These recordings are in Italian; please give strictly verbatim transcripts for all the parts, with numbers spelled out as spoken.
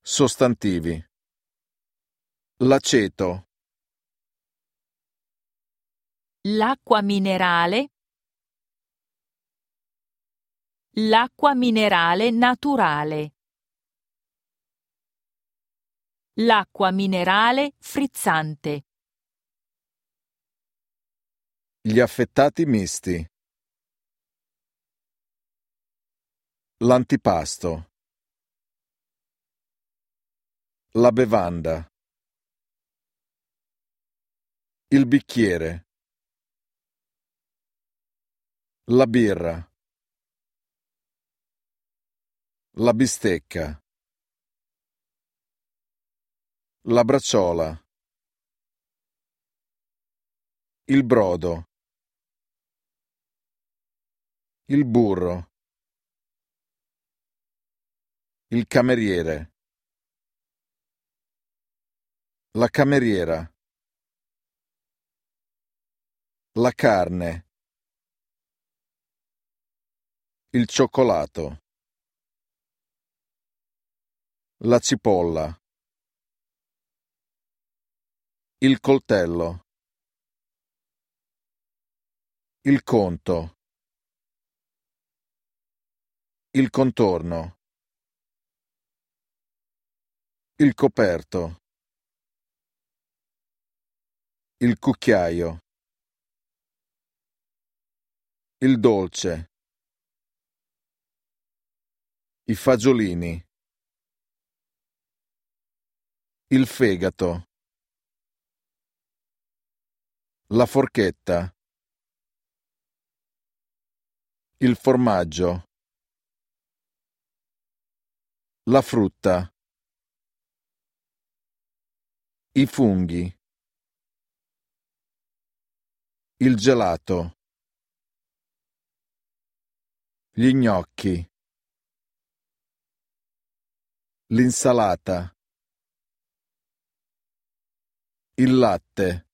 Sostantivi. L'aceto. L'acqua minerale. L'acqua minerale naturale. L'acqua minerale frizzante. Gli affettati misti. L'antipasto. La bevanda. Il bicchiere. La birra. La bistecca. La bracciola. Il brodo. Il burro. Il cameriere. La cameriera. La carne. Il cioccolato. La cipolla. Il coltello. Il conto. Il contorno. Il coperto. Il cucchiaio. Il dolce. I fagiolini. Il fegato. La forchetta. Il formaggio. La frutta. I funghi. Il gelato. Gli gnocchi. L'insalata. Il latte.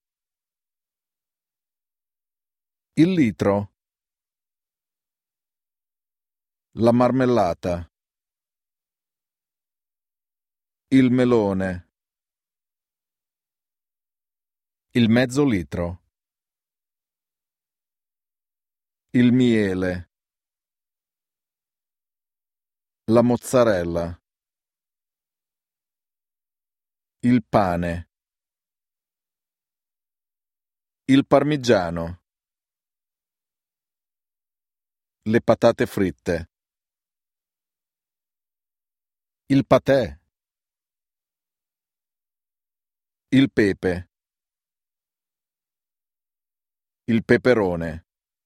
Il litro. La marmellata. Il melone. Il mezzo litro. Il miele. La mozzarella. Il pane. Il parmigiano. Le patate fritte. Il patè. Il pepe. Il peperone.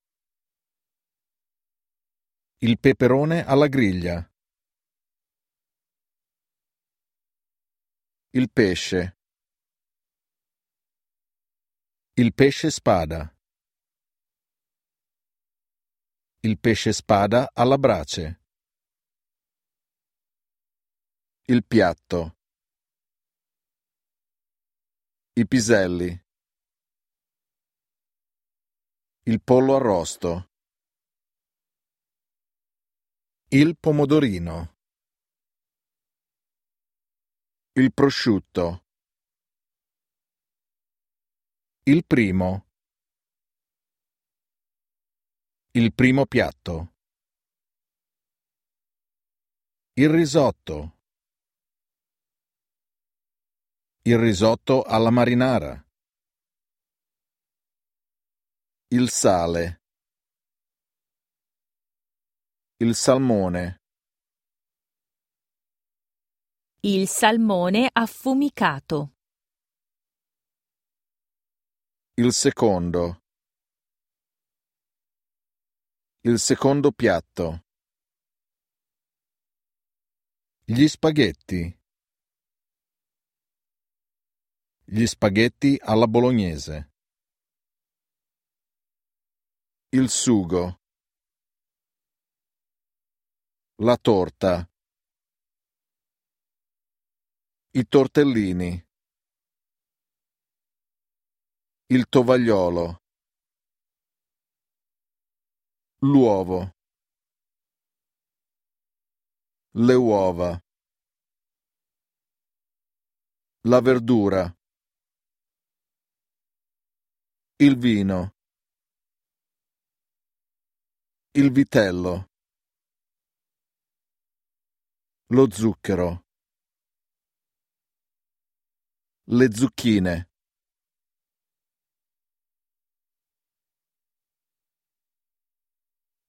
Il peperone alla griglia. Il pesce. Il pesce spada. Il pesce spada alla brace. Il piatto. I piselli. Il pollo arrosto. Il pomodorino. Il prosciutto. Il primo. Il primo piatto. Il risotto. Il risotto alla marinara. Il sale. Il salmone. Il salmone affumicato. Il secondo. Il secondo piatto. Gli spaghetti. Gli spaghetti alla bolognese. Il sugo. La torta. I tortellini. Il tovagliolo. L'uovo. Le uova. La verdura. Il vino. Il vitello. Lo zucchero. Le zucchine.